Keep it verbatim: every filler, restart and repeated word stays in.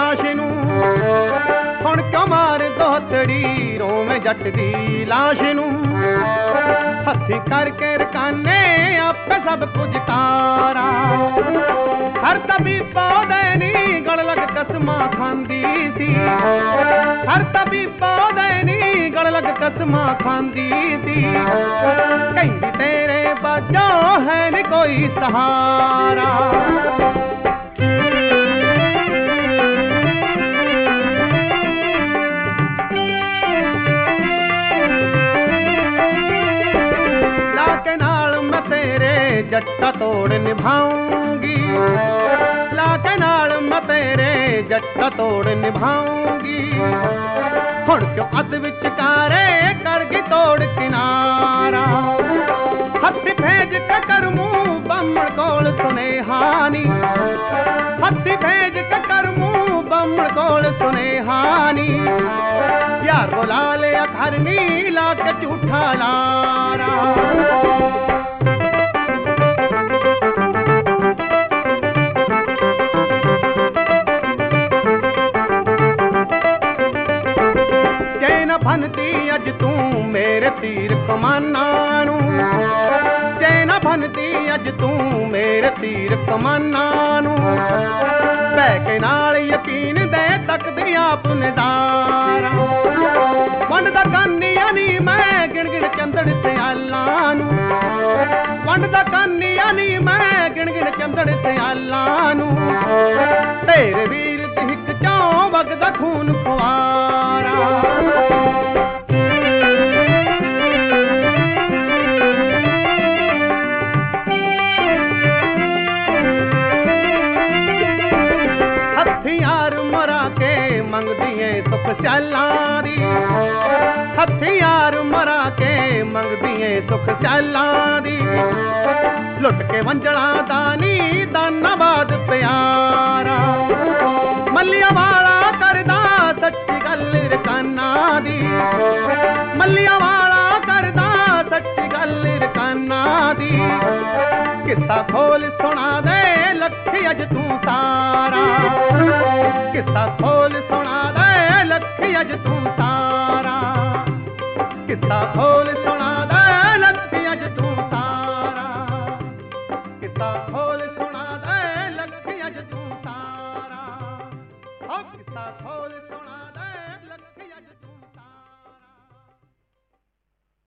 ਲਾਸ਼ ਨੂੰ ਹੁਣ ਕਿਉਂ ਮਾਰ ਦੋਤੜੀ ਰੋਵੇਂ ਜੱਟ ਦੀ ਲਾਸ਼ ਨੂੰ ਹੱਥੀ ਕਰਕੇ ਰਕਾਨੇ ਆਪੇ ਸਭ ਕੁਝ ਤਾਰਾ ਹਰ ਤਬੀ ਪੌਦੇ ਨੀ ਗਲ ਲੱਗ ਕਸਮਾਂ ਖਾਂਦੀ ਸੀ ਹਰ ਤਬੀ ਪੌਦੇ ਨੀ ਗਲ ਲੱਗ ਕਸਮਾਂ ਖਾਂਦੀ ਸੀ ਕਹਿੰਦੀ ਤੇਰੇ ਬਾਝੋਂ ਹੈ ਨੀ ਕੋਈ ਸਹਾਰਾ जट्टा तोड़ निभाऊंगी लाके नाल मैं तेरे जट्टा तोड़ निभाऊंगी हुण क्यों अध विचकारे कर गई तोड़ किनारा हथी भेज के कर मूं बामण कोल सुनेहानी हथी भेज के कर मूं बामण कोल सुनेहानी यार बुला लिया घर नी लाके झूठा लारा बनती अज तू मेरे तीर कमाना नू चैना बनती अज तू मेरे तीर कमाना नू बह के नाल यकीन दे तकदी आप नज़ारा वंडदा कानिया नी मैं गिण गिण चंदड़ सियाला नू वंडदा कानिया नी मैं गिण गिण चंदड़ सियाला नू तेरे वीर दी हिक चों वगदा खून फुआरा हथियार मरा के मंगदी सुख चालारी हथियार मरा के मंगदी सुख चालारी लुट के वंजड़ा दानी दानाबाद प्यारा मलिया वाला करदा सच्ची गल रकाना दी मलिया वाला करदा सच्ची गल रकाना दी किस्सा खोल सुना दे लखी अज तू सारा किस्सा खोल सुना दे लखी अज तू सारा किस्सा खोल सुना दे लखी अज तू सारा किस्सा खोल सुना दे लखी अज तू सारा किस्सा खोल सुना दे